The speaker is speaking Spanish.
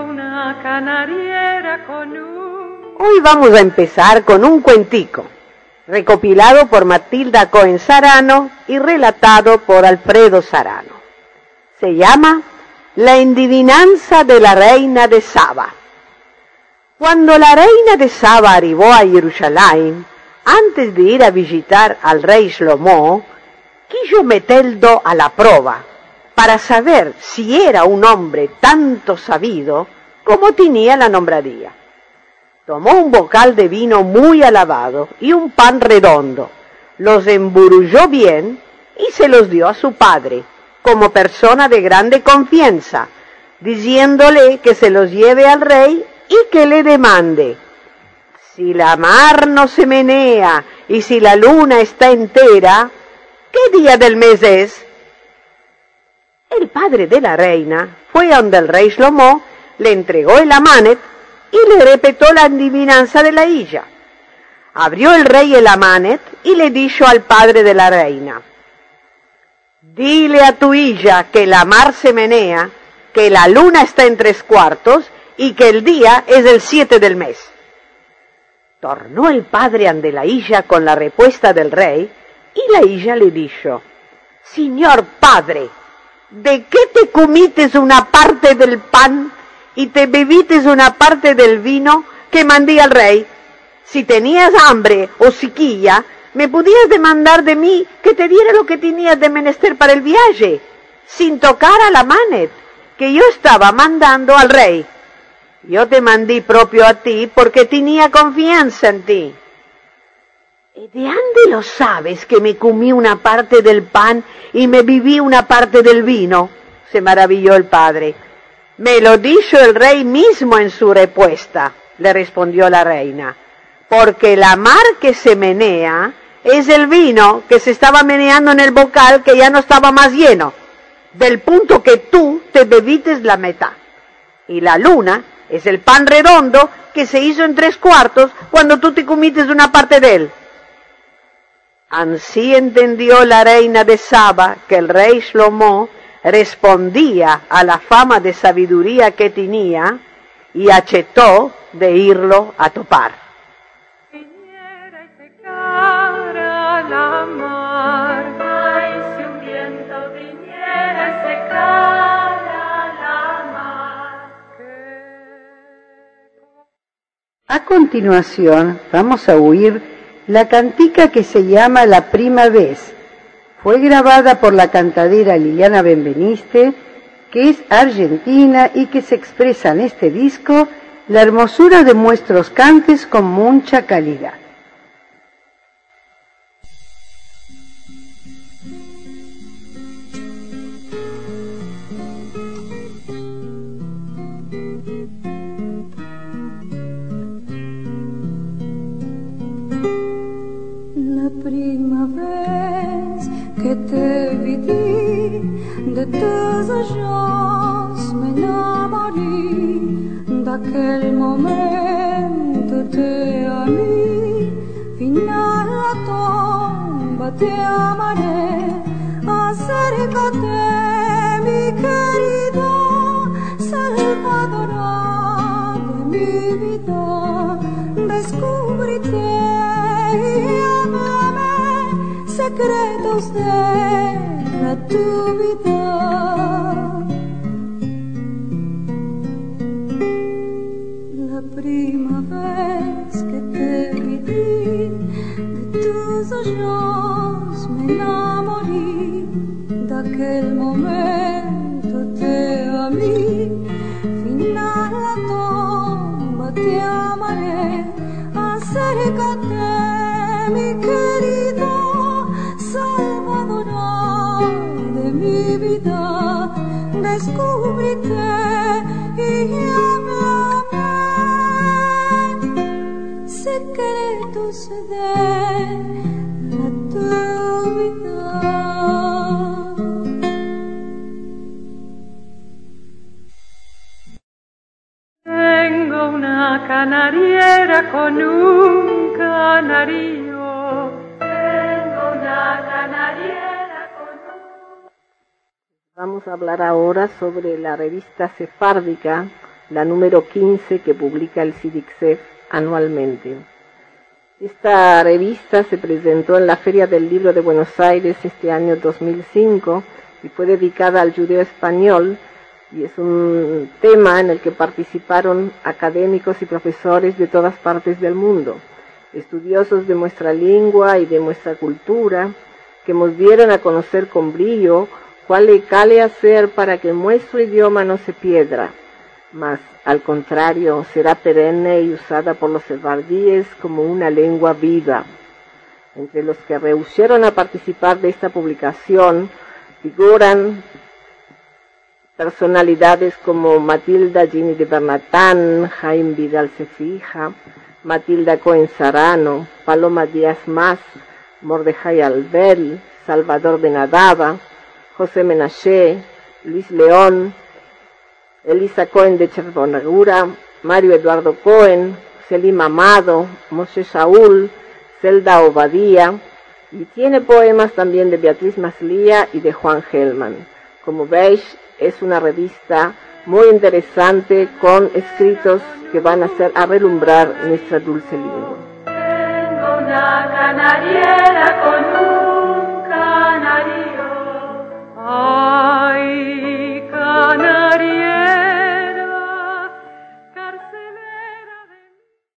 una canariera con Hoy vamos a empezar con un cuentico, recopilado por Matilda Cohen Sarano y relatado por Alfredo Sarano. Se llama La endivinanza de la reina de Saba. Cuando la reina de Saba arribó a Jerusalén, antes de ir a visitar al rey Shlomo, quiso meterlo a la prueba para saber si era un hombre tanto sabido como tenía la nombradía. Tomó un bocal de vino muy alabado y un pan redondo, los emburulló bien y se los dio a su padre, como persona de grande confianza, diciéndole que se los lleve al rey y que le demande: si la mar no se menea y si la luna está entera, ¿qué día del mes es? El padre de la reina fue a donde el rey Shlomo, le entregó el amanet y le repetó la adivinanza de la hija. Abrió el rey el amanet y le dijo al padre de la reina: dile a tu hija que la mar se menea, que la luna está en 3/4 y que el día es el 7 del mes. Tornó el padre ante la hija con la respuesta del rey y la hija le dijo: señor padre, ¿de qué te comites una parte del pan y te bebites una parte del vino que mandé al rey? Si tenías hambre o siquilla, me podías demandar de mí que te diera lo que tenías de menester para el viaje, sin tocar a la manet que yo estaba mandando al rey. Yo te mandé propio a ti porque tenía confianza en ti. ¿Y de dónde lo sabes que me comí una parte del pan y me bebí una parte del vino? Se maravilló el padre. Me lo dijo el rey mismo en su respuesta, le respondió la reina, porque la mar que se menea es el vino que se estaba meneando en el bocal que ya no estaba más lleno, del punto que tú te bebites la mitad. Y la luna es el pan redondo que se hizo en 3/4 cuando tú te comites una parte de él. Así entendió la reina de Saba que el rey Shlomo respondía a la fama de sabiduría que tenía y aceptó de irlo a topar. viniera y secara la mar. Ay, si un viento viniera y secara la mar. A continuación vamos a oír la cantica que se llama La Prima Vez. Fue grabada por la cantadera Liliana Benveniste, que es argentina y que se expresa en este disco la hermosura de nuestros cantes con mucha calidad. La prima vez que te vidí, de tus ojos me enamoré, d'aquel momento te amé, final la tomba te amaré, acércate mi querida, salvadora de mi vida, descúbrete y háblame secretos de tu vida. La prima vez que te vi, de tus ojos me enamoré, d'aquel momento te amé, final la tomba te amaré, acércate mi querida, salvadora de mi vida, descúbrete y háblame secretos de tu vida. Tengo una canariera con un canario. Tengo una canariera con un... Vamos a hablar ahora sobre la revista sefárdica la número 15 que publica el CIDICSEF anualmente. Esta revista se presentó en la Feria del Libro de Buenos Aires este año 2005 y fue dedicada al judeo español, y es un tema en el que participaron académicos y profesores de todas partes del mundo, estudiosos de nuestra lengua y de nuestra cultura, que nos dieron a conocer con brillo cuál cale hacer para que nuestro idioma no se pierda, mas al contrario será perenne y usada por los sefardíes como una lengua viva. Entre los que rehusieron a participar de esta publicación figuran personalidades como Matilda Gini de Bernatán, Jaime Vidal Cefija, Matilda Cohen Sarano, Paloma Díaz Mas, Mordejai Albel, Salvador Benadaba, José Menaché, Luis León, Elisa Cohen de Chervonagura, Mario Eduardo Cohen, Selim Amado, Moshe Shaul, Zelda Obadía, y tiene poemas también de Beatriz Maslía y de Juan Gelman. Como veis, es una revista muy interesante con escritos que van a relumbrar nuestra dulce lengua. Tengo una canariera con un